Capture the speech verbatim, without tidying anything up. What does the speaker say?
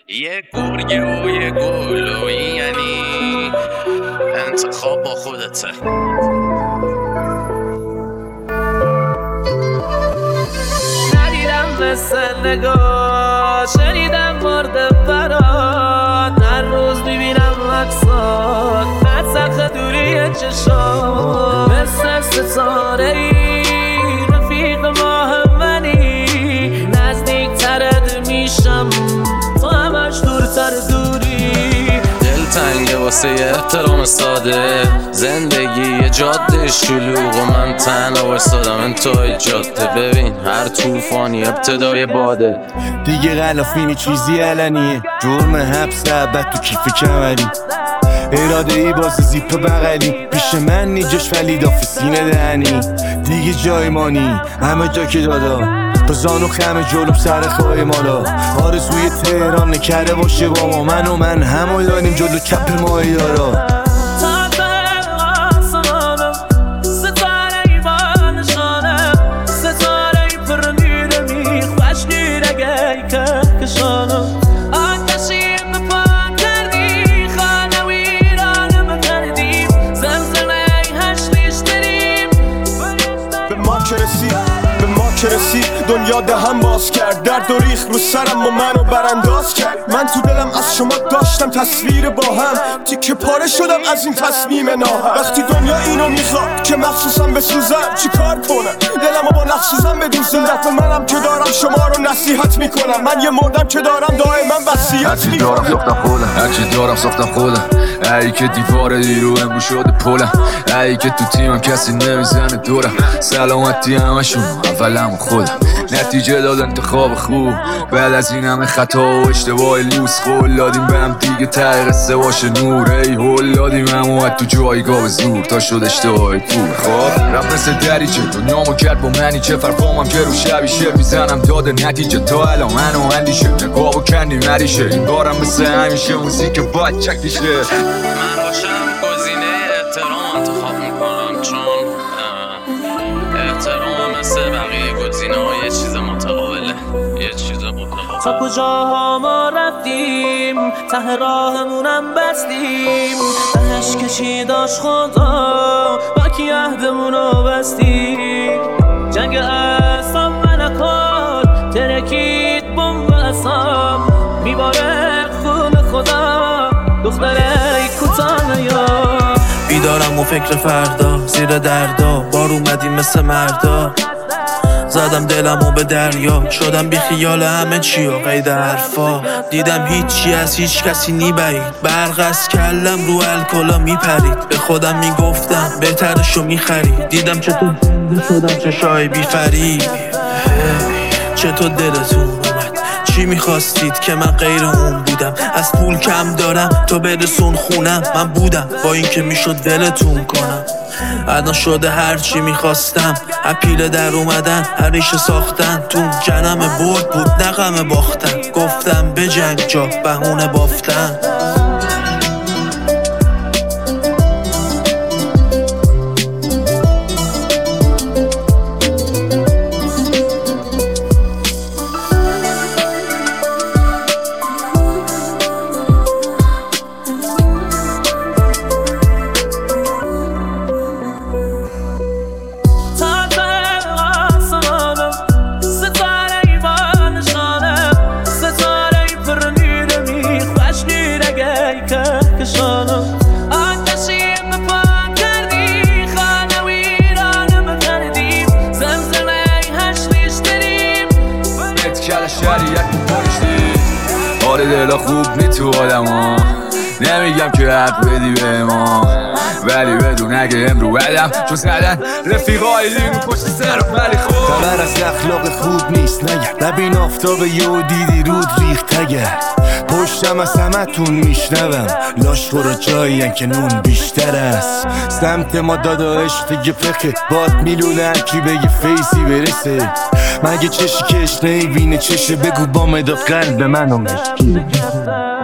یه گرگه و یه گل و این یعنی انتخاب با خودته. ندیدم مثل نگاه، شنیدم مورد برات، هر روز میبینم عکسات مدسخ دوری چشات، مثل ستاره ای رفیق ماه منی، نزدیک ترد میشم تو همش دورتر دوری. دل تنگه واسه احترام ساده، زندگی یه جاده شلوغ و من تنها وایسادم انتهای جاده. ببین هر طوفانی ابتدای باده، دیگه غلافینی چیزی علنیه، جرم حبس ابد تو کیف کمری، اراده ای باز زیپ بغلی، پیش من نیجاش ولی داف سینه دهنی، دیگه جای مانی همه جا که دادا، با زانو خم جلوم سر خواهی مالا، آرزوی تهران نکره باشه با ما، من و من همو داریم جلو چپ ماهی دارا. به ما که رسید دنیا دهم باز کرد، درد و ریخ رو سرم و منو برانداز کرد. من تو دلم از شما داشتم تصویر با هم، تیکه پاره شدم از این تصمیم ناهم. وقتی دنیا اینو میخواد که مخصوصم بسوزم چی کار کنم، دلمو با نخسوزم بدوزم. دفع منم که دارم شما رو نصیحت میکنم، من یه مردم که دارم دائما وصیت میکنم. هرچی دارم ساختم خودم، هرچی دارم ساختم خودم، ای که دیوار دیرو امروز شده پلم، ای که تو تیمم کسی نمیزنه دورم، سلامتی همشون اولم خودم. نتیجه داد انتخاب خوب بعد از این همه خطا و اشتباه لوس، قول دادیم به هم دیگه ته قصه باشه نور، ای هول دادیم هم اومد تو جایگاه زور تا شد اشتباه پول. خب رفت مثل دریچه دنیامو کرد با منی، چه فرقامم که رو شبی شعر میزنم داده نتیجه، تا الان منو اندیشه نگاه و کندی مریشه، این بارم مثل همیشه موزیک باید چکیشه. من باشم گزینه احترام انتخاب میکنم، چون احترام مثل بقیه گزینه ها یه چیز متقابله، یه چیز متقابل. تا کجاها ما رفتیم ته راهمونم بستیم، تهش کشی داشت خدا با کی عهدمونو بستیم. جنگ اصاب ملکات ترکید بمب اصاب، میباره خون خدا دختره کوتاه یا بیدارم و فکر فردا زیر دردا، بار اومدیم مثل مردا، زدم دلمو به دریا، شدم بی خیال همه چی و قید حرفا، دیدم هیچی از هیچ کسی نیبرید، برق از کلم رو الکلا میپرید، به خودم میگفتم بهترشو میخرید، دیدم چطور زنده شدم چشای بی فرید. چطور دلتون اومد چی میخواستید که من غیر اون بودم، از پول کم دارم تو برسون خونم، من بودم با این که میشد ولتون کنم، الان شده هرچی میخواستم، اپیله در اومدن هریشه ساختن، تو جنم برد بود نغم باختن، گفتم به جنگ جا بهونه بافتن. حال دلا خوب نی تو آدم ها، نمیگم که حق بدی به ما، ولی بدون اگه امرو بدم چون زدن رفیقای لیمو پشت سرم، ولی خوب خبر از اخلاق خوب نیست نگه، ببین آفتاب یهو دیدی رود ریخت اگر، پشتم از همتون میشنوم لاش برو جایین که نون بیشتر است، سمت ما دادا عشق دیگه پخه، باد میلونه هرکی بگه فیسی برسه، مگه چشی که اشنهی بینه چشه، بگو با مداد قلب منو مشکی.